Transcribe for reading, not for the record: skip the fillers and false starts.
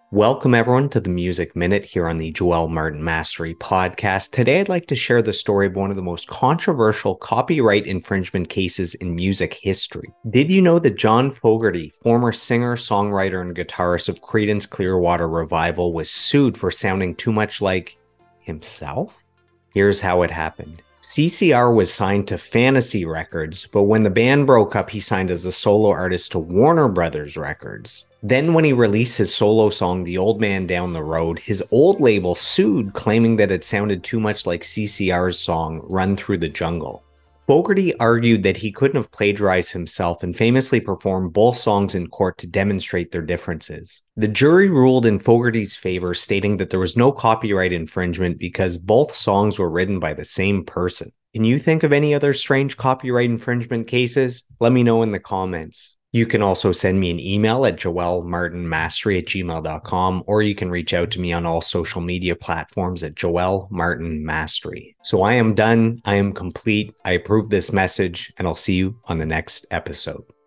Welcome, everyone, to the Music Minute here on the Joel Martin Mastery podcast. Today, I'd like to share the story of one of the most controversial copyright infringement cases in music history. Did you know that John Fogerty, former singer, songwriter, and guitarist of Creedence Clearwater Revival, was sued for sounding too much like himself? Here's how it happened. CCR was signed to Fantasy Records, but when the band broke up, he signed as a solo artist to Warner Brothers Records. Then when he released his solo song, The Old Man Down the Road, his old label sued, claiming that it sounded too much like CCR's song, Run Through the Jungle. Fogerty argued that he couldn't have plagiarized himself and famously performed both songs in court to demonstrate their differences. The jury ruled in Fogerty's favor, stating that there was no copyright infringement because both songs were written by the same person. Can you think of any other strange copyright infringement cases? Let me know in the comments. You can also send me an email at joelmartinmastery@gmail.com, or you can reach out to me on all social media platforms at Joel Martin Mastery. So I am done. I am complete. I approve this message, and I'll see you on the next episode.